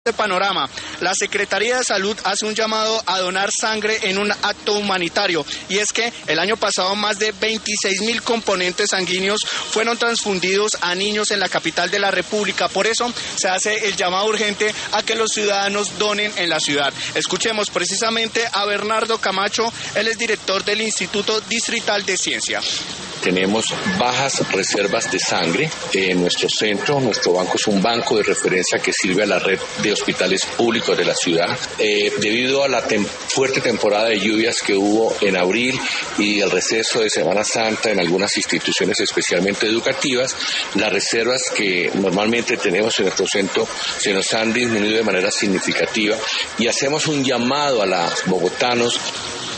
este panorama, la Secretaría de Salud hace un llamado a donar sangre en un acto humanitario, y es que el año pasado más de 26.000 componentes sanguíneos fueron transfundidos a niños en la capital de la República. Por eso se hace el llamado urgente a que los ciudadanos donen en la ciudad. Escuchemos precisamente a Bernardo Camacho, él es director del Instituto Distrital de Ciencia. Tenemos bajas reservas de sangre en nuestro centro. Nuestro banco es un banco de referencia que sirve a la red de hospitales públicos de la ciudad. Debido a la fuerte temporada de lluvias que hubo en abril y el receso de Semana Santa en algunas instituciones especialmente educativas, las reservas que normalmente tenemos en nuestro centro se nos han disminuido de manera significativa, y hacemos un llamado a los bogotanos